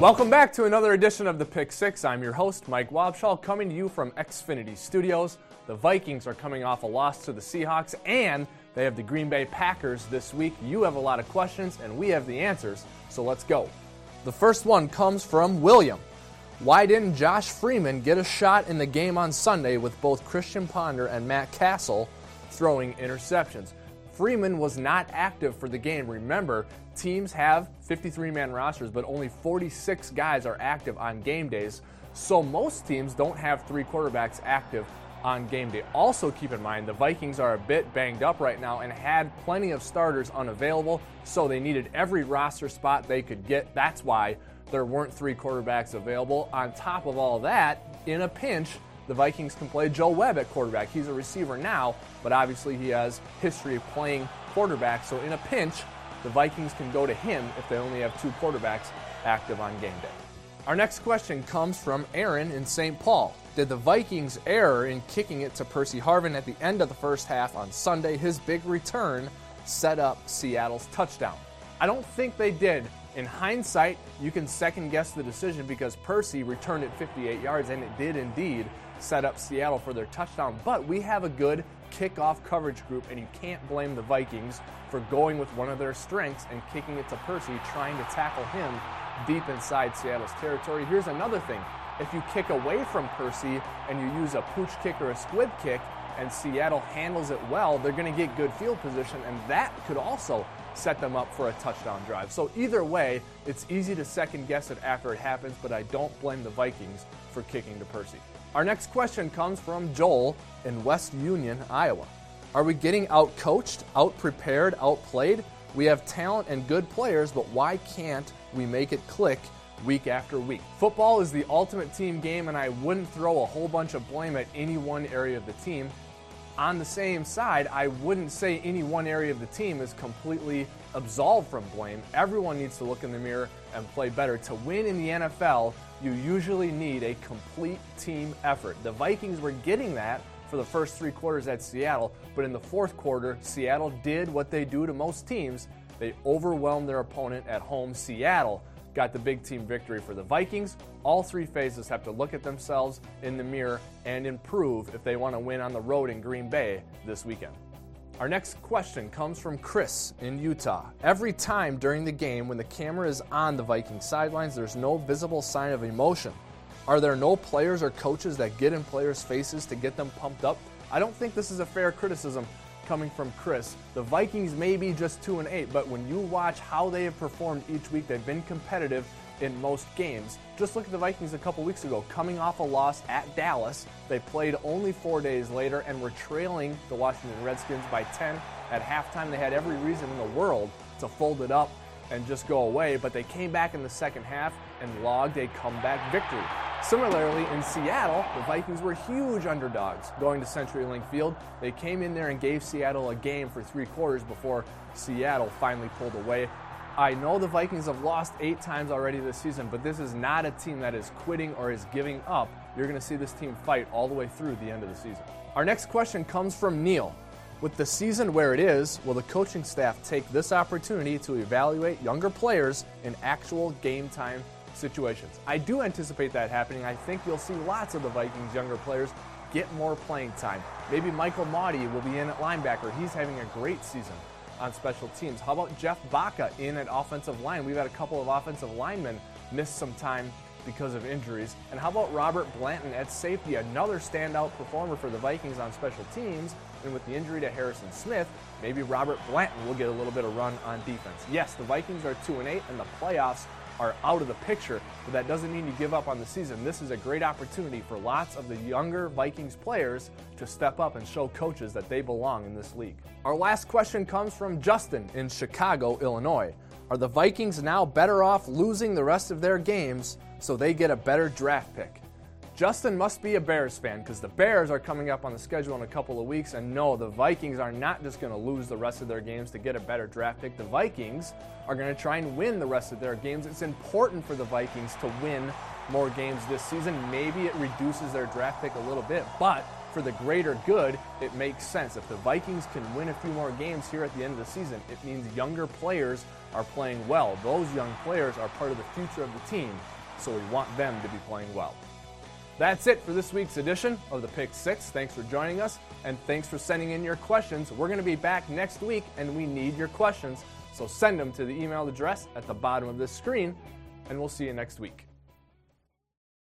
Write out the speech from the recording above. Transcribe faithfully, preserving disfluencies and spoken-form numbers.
Welcome back to another edition of the Pick Six. I'm your host, Mike Wobschall, coming to you from Xfinity Studios. The Vikings are coming off a loss to the Seahawks, and they have the Green Bay Packers this week. You have a lot of questions, and we have the answers, so let's go. The first one comes from William. Why didn't Josh Freeman get a shot in the game on Sunday with both Christian Ponder and Matt Castle throwing interceptions? Freeman was not active for the game. Remember, teams have fifty-three man rosters, but only forty-six guys are active on game days. So most teams don't have three quarterbacks active on game day. Also keep in mind, the Vikings are a bit banged up right now and had plenty of starters unavailable, so they needed every roster spot they could get. That's why there weren't three quarterbacks available. On top of all that, in a pinch, the Vikings can play Joe Webb at quarterback. He's a receiver now, but obviously he has history of playing quarterback, so in a pinch, the Vikings can go to him if they only have two quarterbacks active on game day. Our next question comes from Aaron in Saint Paul. Did the Vikings' error in kicking it to Percy Harvin at the end of the first half on Sunday, his big return, set up Seattle's touchdown? I don't think they did. In hindsight, you can second-guess the decision because Percy returned it fifty-eight yards, and it did indeed set up Seattle for their touchdown. But we have a good kickoff coverage group, and you can't blame the Vikings for going with one of their strengths and kicking it to Percy, trying to tackle him deep inside Seattle's territory. Here's another thing. If you kick away from Percy and you use a pooch kick or a squib kick and Seattle handles it well, they're going to get good field position, and that could also set them up for a touchdown drive. So either way, it's easy to second guess it after it happens, but I don't blame the Vikings for kicking to Percy. Our next question comes from Joel in West Union, Iowa. Are we getting out-coached, out-prepared, outplayed? We have talent and good players, but why can't we make it click week after week? Football is the ultimate team game, and I wouldn't throw a whole bunch of blame at any one area of the team. On the same side, I wouldn't say any one area of the team is completely absolved from blame. Everyone needs to look in the mirror and play better. To win in the N F L, you usually need a complete team effort. The Vikings were getting that for the first three quarters at Seattle, but in the fourth quarter, Seattle did what they do to most teams. They overwhelmed their opponent at home. Seattle got the big team victory for the Vikings. All three phases have to look at themselves in the mirror and improve if they want to win on the road in Green Bay this weekend. Our next question comes from Chris in Utah. Every time during the game when the camera is on the Vikings sidelines, there's no visible sign of emotion. Are there no players or coaches that get in players' faces to get them pumped up? I don't think this is a fair criticism coming from Chris. The Vikings may be just two and eight, but when you watch how they have performed each week, they've been competitive in most games. Just look at the Vikings a couple weeks ago, coming off a loss at Dallas. They played only four days later and were trailing the Washington Redskins by ten at halftime. They had every reason in the world to fold it up and just go away, but they came back in the second half and logged a comeback victory. Similarly, in Seattle, the Vikings were huge underdogs going to CenturyLink Field. They came in there and gave Seattle a game for three quarters before Seattle finally pulled away. I know the Vikings have lost eight times already this season, but this is not a team that is quitting or is giving up. You're going to see this team fight all the way through the end of the season. Our next question comes from Neil. With the season where it is, will the coaching staff take this opportunity to evaluate younger players in actual game time situations? I do anticipate that happening. I think you'll see lots of the Vikings' younger players get more playing time. Maybe Michael Maudie will be in at linebacker. He's having a great season on special teams. How about Jeff Baca in at offensive line? We've had a couple of offensive linemen miss some time because of injuries. And how about Robert Blanton at safety, another standout performer for the Vikings on special teams? And with the injury to Harrison Smith, maybe Robert Blanton will get a little bit of run on defense. Yes, the Vikings are two and eight, and the playoffs are out of the picture, but that doesn't mean you give up on the season. This is a great opportunity for lots of the younger Vikings players to step up and show coaches that they belong in this league. Our last question comes from Justin in Chicago, Illinois. Are the Vikings now better off losing the rest of their games so they get a better draft pick? Justin must be a Bears fan because the Bears are coming up on the schedule in a couple of weeks, and no, the Vikings are not just going to lose the rest of their games to get a better draft pick. The Vikings are going to try and win the rest of their games. It's important for the Vikings to win more games this season. Maybe it reduces their draft pick a little bit, but for the greater good, it makes sense. If the Vikings can win a few more games here at the end of the season, it means younger players are playing well. Those young players are part of the future of the team, so we want them to be playing well. That's it for this week's edition of the Pick Six. Thanks for joining us, and thanks for sending in your questions. We're going to be back next week, and we need your questions, so send them to the email address at the bottom of this screen, and we'll see you next week.